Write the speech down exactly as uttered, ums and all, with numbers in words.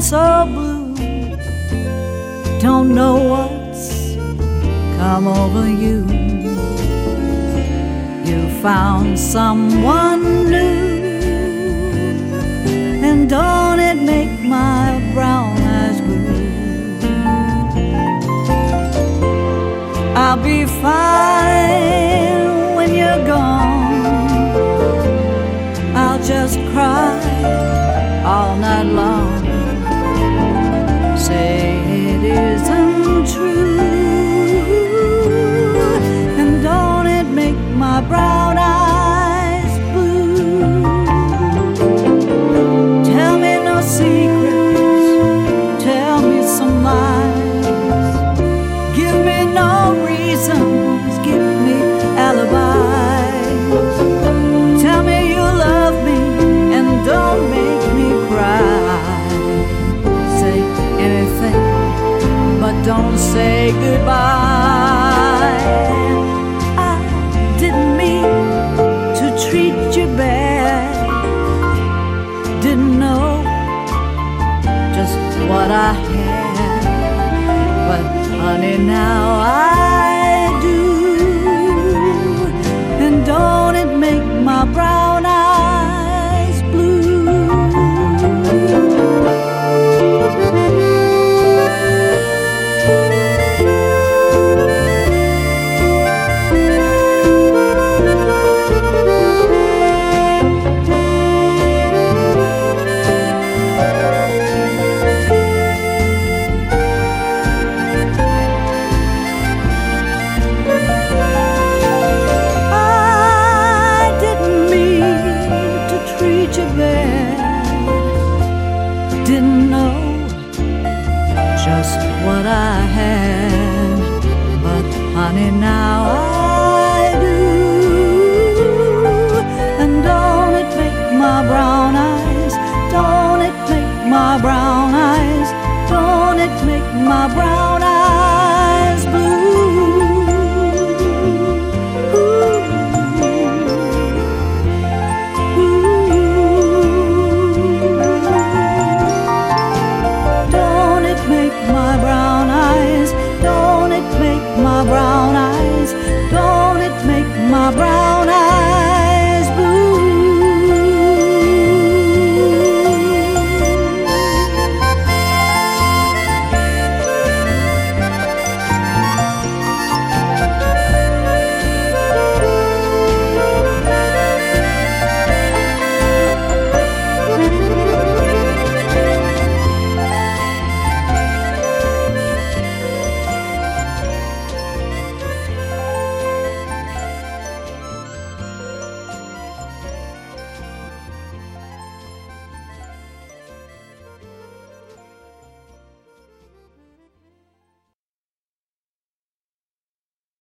so blue. Don't know what's come over you. You found someone new, and don't it make my brown eyes blue? I'll be fine when you're gone. I'll just cry all night long. Say it isn't true, and don't it make my brown eyes blue? Tell me no secrets, tell me some lies. Give me no reasons, give me alibis. Tell me you love me and don't make me cry. Say anything, but don't say goodbye. I didn't mean to treat you bad. Didn't know just what I had, but honey, now I do. And don't it make my brown eyes blue? Didn't know just what I had, but honey, now I do. And don't it make my brown eyes, don't it make my brown